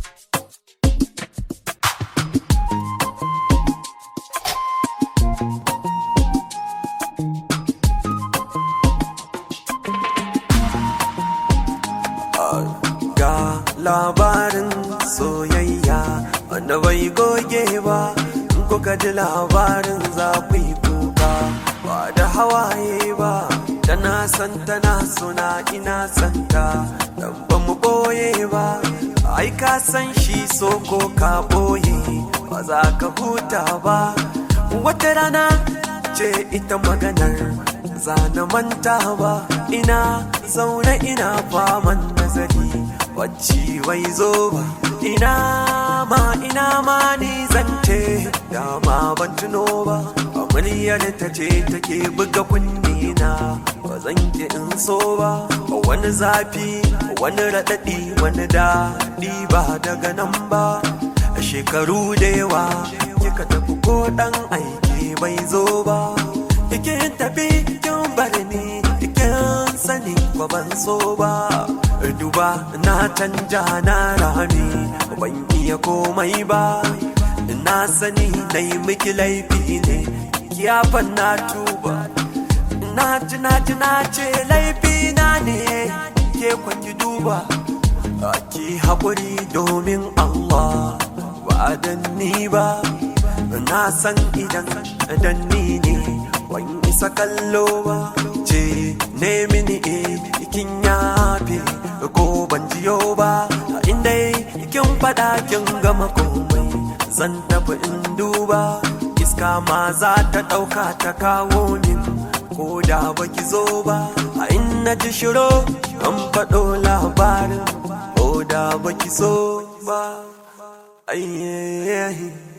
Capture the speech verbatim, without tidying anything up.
Ga labarin soyayya wanda bai goge ba, in kuka ji labarin za ku yi kuka ba da hawaye ba. Tana san tana suna ina santa dan ba mu boye ba. Ai ka san shi so ko ka boye ba za ka huta ba. Wata rana ce ita maganar zana manta ba. Ina zaune ina faman nazari wacce bai zo ba. Ina ma ina ma ni zance dama ban tuno ba. Muryar ta ce take buga kunni na ba zan ki in so ba. Wani zafi wani raɗaɗi wani daɗi ba daga nan ba. Shekaru da yawa kika tafi ko ɗan aiki bai zo ba. Kin tafi kin bar ni kin sani ba ban so ba. Duba na canja na rami ban iya komai ba. Na sani na yi miki laifi ne kiyafan na tuba. Na ji na ji na ce laifi na ne ke kwanki duba. Ki haƙuri domin Allah ba dan ni ba. Na san idan dan ni ne ban isa kallo ba. Ce ne mini e kin yafe ko ban jiyo ba. Inda kin faɗa kin gama komai zan tafi in duba. Iska ma za ta ɗauka ta kawo min ko da baki zo ba. A inna ji shiro an faɗo labarin ko da baki so ba. Ayyayi